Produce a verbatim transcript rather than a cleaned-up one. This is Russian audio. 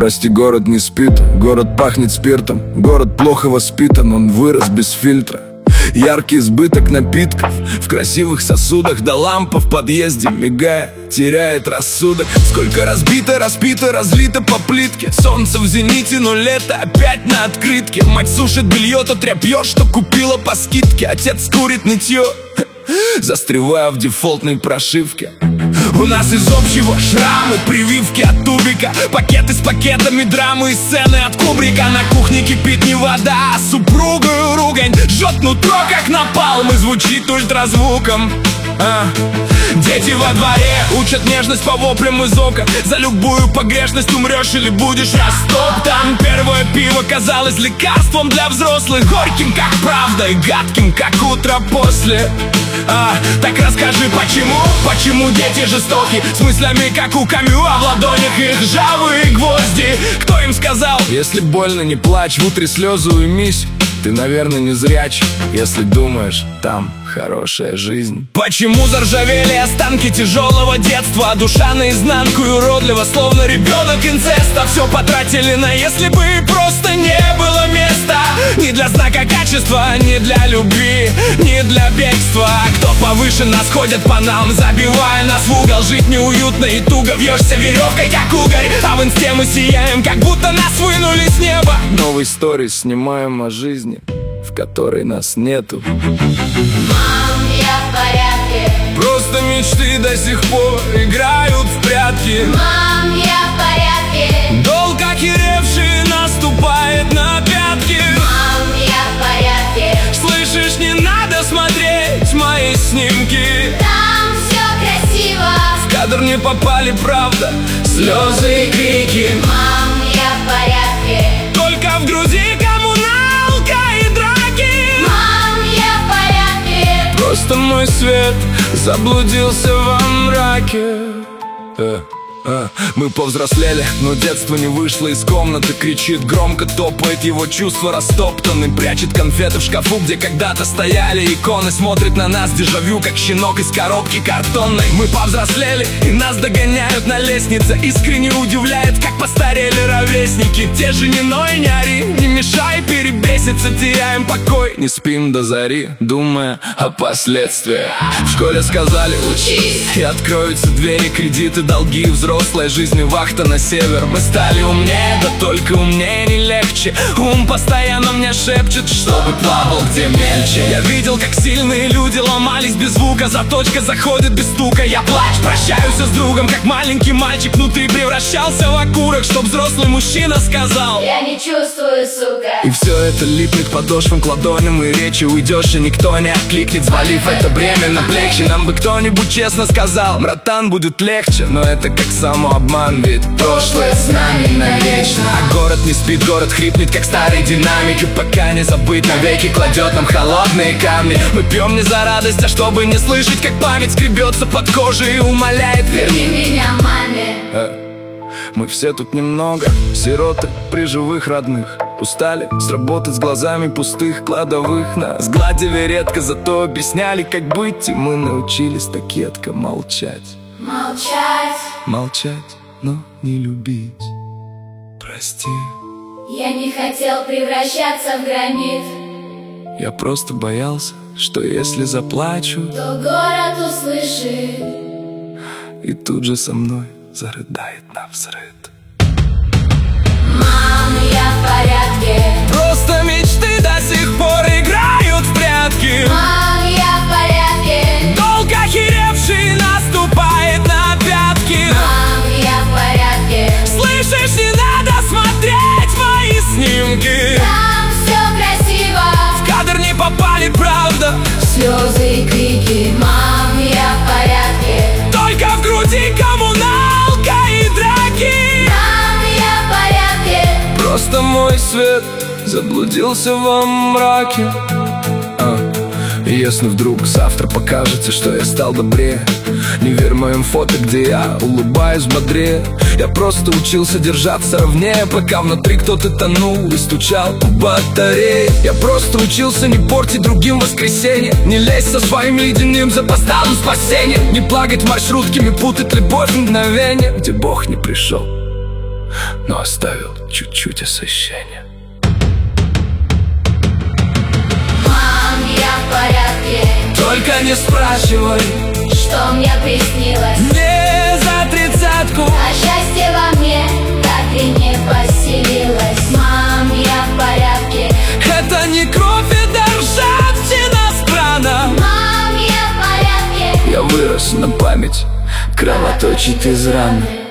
Прости, город не спит, город пахнет спиртом. Город плохо воспитан, он вырос без фильтра. Яркий избыток напитков в красивых сосудах, да лампа в подъезде, мигая, теряет рассудок. Сколько разбито, распито, разлито по плитке. Солнце в зените, но лето опять на открытке. Мать сушит белье, то тряпье, что купила по скидке. Отец курит нытье, застревая в дефолтной прошивке. У нас из общего шрамы, прививки от тубика, пакеты с пакетами, драмы и сцены от Кубрика. На кухне кипит не вода, а супругою ругань жжет нутро, как напалм, и звучит ультразвуком. а. Дети во дворе учат нежность по воплям из окон. За любую погрешность умрешь или будешь растоптан. Первое пиво казалось лекарством для взрослых, горьким, как правда, и гадким, как утро после. а, Так расскажи, почему, почему дети жестоки, с мыслями, как у Камю, а в ладонях их ржавые гвозди. Кто им сказал: если больно, не плачь, в утре слезы уймись? Ты, наверное, не зряч, если думаешь, там хорошая жизнь. Почему заржавели останки тяжелого детства, а душа наизнанку и уродлива, словно ребенок инцеста? Все потратили на «если бы» и просто не было места. Ни для знака качества, ни для любви, ни для бегства. Кто повыше нас ходят по нам, забивая нас в угол. Жить неуютно и туго, вьешься веревкой, как угорь. А в инсте мы сияем, как будто нас вынули с неба. Новый сторис снимаем о жизни, в которой нас нету. Мам, я в порядке. Просто мечты до сих пор играют в прятки. Мам, я в порядке. Долг охеревший наступает на пятки. Мам, я в порядке. Слышишь, не надо смотреть мои снимки. Там все красиво. В кадр не попали, правда, слезы и крики. Мам, я в порядке. Только в груди коммуналка и драки. Мам, я в порядке. Просто мой свет заблудился во мраке. э, э. Мы повзрослели, но детство не вышло из комнаты. Кричит громко, топает, его чувства растоптаны. Прячет конфеты в шкафу, где когда-то стояли иконы. Смотрит на нас дежавю, как щенок из коробки картонной. Мы повзрослели, и нас догоняют на лестнице. Искренне удивляет, как постарели ровесники. Те же не ной, не ори, не мешай перебеситься. Теряем покой, не спим до зари, думая о последствиях. В школе сказали: учись, и откроются двери, кредиты, долги, взрослая жизнь и вахта на север. Мы стали умнее, да только умнее не легче. Ум постоянно мне шепчет, чтобы плавал где мельче. Я видел, как сильные люди ломались без звука. Заточка заходит без стука. Я плачь, прощаюсь с другом, как маленький мальчик внутри превращался в окурок, чтоб взрослый мужчина сказал: я не чувствую, сука. И все это липнет к подошвам, к ладоням и речи. Уйдешь, и никто не откликнет, взвалив это бремя на плечи. Нам бы кто-нибудь честно сказал: братан, будет легче. Но это как самообман, ведь прошлое с нами навечно. А город не спит, город хрипнет, как старый динамик. И пока не забыть, навеки кладет нам холодные камни. Мы пьем не за радость, а чтобы не слышать, как память скребется под кожей и умоляет: верни меня маме. э. Мы все тут немного сироты при живых родных. Устали с работы, с глазами пустых кладовых. Нас гладили редко, зато объясняли, как быть. И мы научились так едко молчать. Молчать. Молчать, но не любить. Прости. Я не хотел превращаться в гранит. Я просто боялся, что если заплачу, то город услышит и тут же со мной зарыдает навзрыд. Мам, я в порядке. Просто мечты до сих пор играют в прятки. Мам, я в порядке. Долг охеревший наступает на пятки. Мам, я в порядке. Слышишь, не надо смотреть мои снимки. Там все красиво. В кадр не попали, правда, слезы и крики. Мам, я в порядке. только в груди коммуналка и драки. Мам, я в порядке. Просто мой свет заблудился во мраке. а. И если вдруг завтра покажется, что я стал добрее, не верь моим фото, где я улыбаюсь бодрее. Я просто учился держаться ровнее, пока внутри кто-то тонул и стучал по батарее. Я просто учился не портить другим воскресенье, не лезть со своим ледяным запоздалым спасением, не плагать маршрутками, путать любовь в мгновение, где Бог не пришел. но оставил чуть-чуть освещения. Мам, я в порядке, Только не спрашивай, что мне приснилось. не за тридцатку. А счастье во мне так и не поселилось. Мам, я в порядке, Это не кровь, это ржавчина страна. мам, я в порядке. Я вырос на память, кровоточит из раны.